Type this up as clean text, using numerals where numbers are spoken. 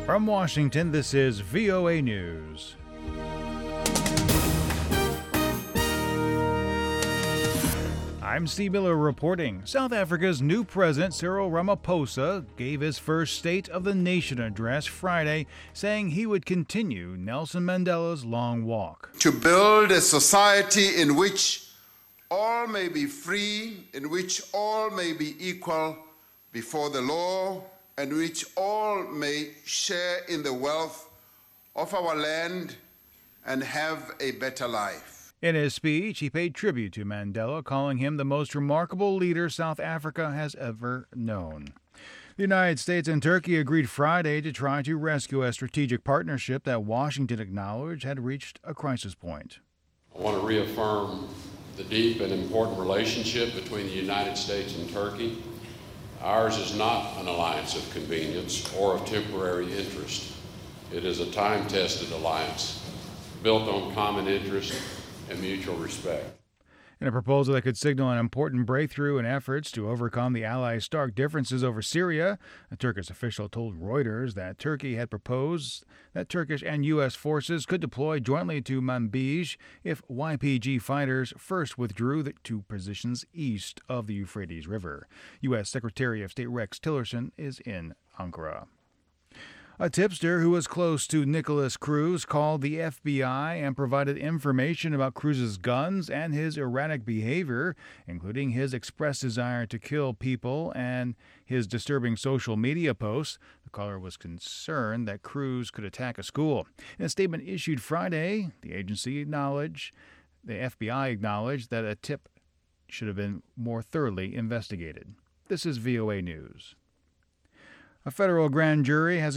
From Washington, this is VOA News. I'm Steve Miller reporting. South Africa's new president, Cyril Ramaphosa, gave his first State of the Nation address Friday, saying he would continue Nelson Mandela's long walk. To build a society in which all may be free, in which all may be equal before the law, and which all may share in the wealth of our land and have a better life. In his speech, he paid tribute to Mandela, calling him the most remarkable leader South Africa has ever known. The United States and Turkey agreed Friday to try to rescue a strategic partnership that Washington acknowledged had reached a crisis point. I want to reaffirm the deep and important relationship between the United States and Turkey. Ours is not an alliance of convenience or of temporary interest. It is a time-tested alliance built on common interest and mutual respect. In a proposal that could signal an important breakthrough in efforts to overcome the Allies' stark differences over Syria, a Turkish official told Reuters that Turkey had proposed that Turkish and U.S. forces could deploy jointly to Manbij if YPG fighters first withdrew to positions east of the Euphrates River. U.S. Secretary of State Rex Tillerson is in Ankara. A tipster who was close to Nicholas Cruz called the FBI and provided information about Cruz's guns and his erratic behavior, including his expressed desire to kill people and his disturbing social media posts. The caller was concerned that Cruz could attack a school. In a statement issued Friday, the FBI acknowledged that a tip should have been more thoroughly investigated. This is VOA News. A federal grand jury has